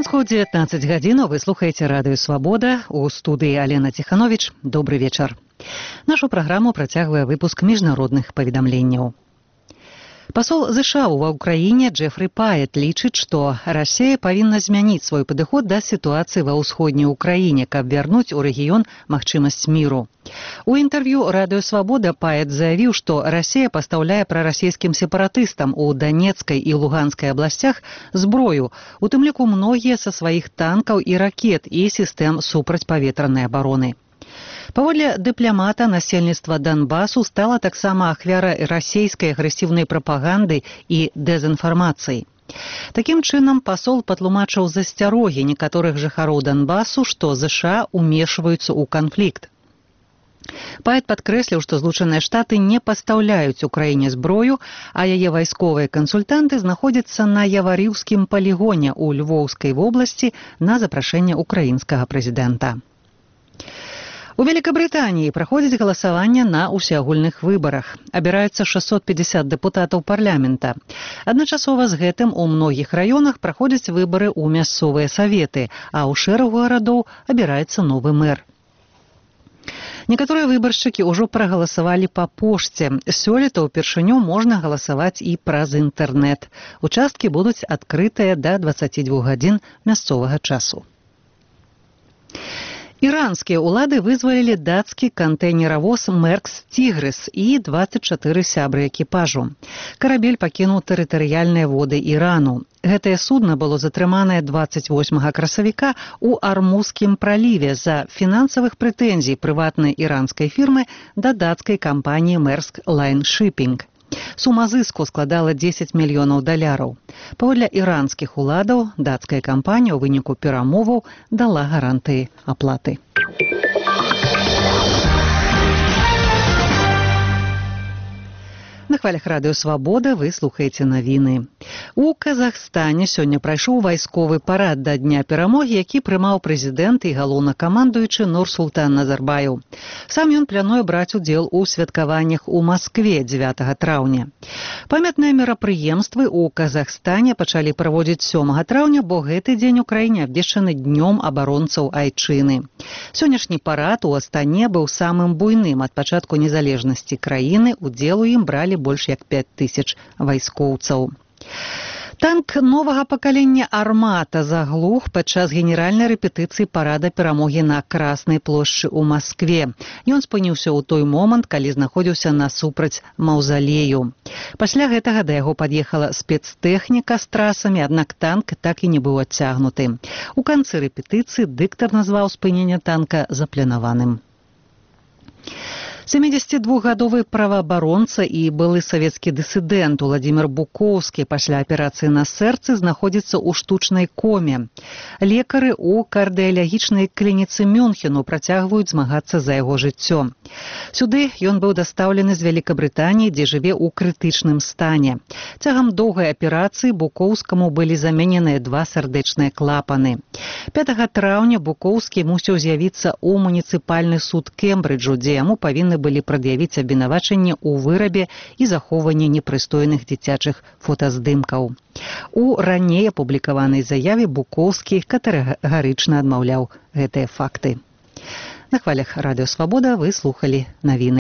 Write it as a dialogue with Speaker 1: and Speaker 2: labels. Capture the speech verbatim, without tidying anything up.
Speaker 1: Беларуску девятнадцать гадзінаў. Вы слухаеце радыё «Свабода». У студыі Алена Тиханович. Добрый вечар. Нашу праграму працягвае выпуск міжнародных паведамленняў. Пасол ЗША ва ўкраіне Джефрі Паэт лічыць, што Расія павінна змяніць свой падыход да сітуацыі ва ўсходняй Украіне, каб вярнуць у рэгіён магчымасць міру. У інтэрв'ю радыё «Свабода» Паэт заявіў, што Расія пастаўляе прарасійскім сепаратыстам у Данецкай і Луганскай абласцях зброю, у тым ліку многія са сваіх танкаў і ракет і сістэм супрацьпаветранай абароны. Паводле дыпламата, насельніцтва Донбасу стала таксама ахвярай расійскай агрэсіўнай прапаганды і дэзінфармацыі. Такім чынам, пасол патлумачыў засцярогі некаторых жыхароў Донбасу, што ЗША умешваюцца ў канфлікт. Паэт падкрэсліў, што Злучаныя Штаты не пастаўляюць Украіне зброю, а яе вайсковыя кансультанты знаходзяцца на Яварыўскім палігоне ў Львоўскай вобласці на запрашэнне украінскага прэзідэнта. У Великабрытаніі праходзіць галасаванне на ўсеагульных выбарах. Абіраюцца шэсцьсот пятьдесят дэпутатаў парламента. Адначасова з гэтым у многіх раёнах праходзяць выбары ў мясцовыя саветы, а ў шэрагу гарадоў абіраецца новы мэр. Некаторыя выбаршчыкі ўжо прагаласавалі па пошце. Сёлета ўпершыню можна галасаваць і праз інтэрнэт. Участкі будуць адкрытыя да дваццаці двух гадзін мясцовага часу. Іранскія ўлады вызвалілі дацкі кантэйнеравоз «Меркс Тігрыс» і дваццаць чатыры сябры экіпажу. Карабель пакінуў тэрытарыяльныя воды Ірану. Гэтае судна было затрыманае дваццаць восьмага красавіка ў Армузскім праліве за фінансавых прэтэнзій прыватнай іранскай фірмы да дацкай кампаніі «Мерск Лайн Шиппінг». Сума зыску складала дзесяць мільёнаў даляраў. Паводле іранскіх уладаў, дацкая кампанія ў выніку перамоваў дала гарантыі аплаты. На хвалях радыё «Свабода» вы слухаеце навіны. У Казахстане сёння прайшоў вайсковы парад да Дня перамогі, які прымаў прэзідэнт і галоўнакамандуючы Нурсултан Назарбаеў. Сам ён плануе браць удзел у святкаваннях у Маскве дзевятага траўня. Памятныя мерапрыемствы ў Казахстане пачалі праводзіць сёмага траўня, бо гэты дзень у краіне абвешчаны днём абаронцаў айчыны. Сённяшні парад у Астане быў самым буйным ад пачатку незалежнасці краіны, удзел у ім бралі больш як пяць тысяч вайскоўцаў. Танк новага пакалення «Армата» заглух падчас генеральнай рэпетыцыі парада перамогі на Краснай плошчы ў Маскве. Ён спыніўся ў той момант, калі знаходзіўся насупраць маўзалею. Пасля гэтага да яго пад'ехала спецтэхніка з трасамі, аднак танк так і не быў адцягнуты. У канцы рэпетыцыі дыктар назваў спыненне танка запланаваным. сямідзесяцідвухгадовы праваабаронца і былы савецкі дысідэнт Уладзімір Букоўскі пасля аперацыі на сэрцы знаходзіцца ў штучнай коме. Лекары ў кардыялагічнай клініцы Мюнхену працягваюць змагацца за яго жыццё. Сюды ён быў дастаўлены з Великабрытаніі, дзе жыве ў крытычным стане. Цягам доўгай аперацыі Букоўскаму былі замененыя два сардэчныя клапаны. пятага траўня Букоўскі мусіў з'явіцца ў муніцыпальны суд Кембриджу, дзе яму павінны былі прад'явіць абвінавачанне ў вырабе і захоўванні непрыстойных дзіцячых фотаздымкаў. У раней апублікаванай заяве Букоўскі катэгарычна адмаўляў гэтыя факты. На хвалях радыё «Свабода» вы слухалі навіны.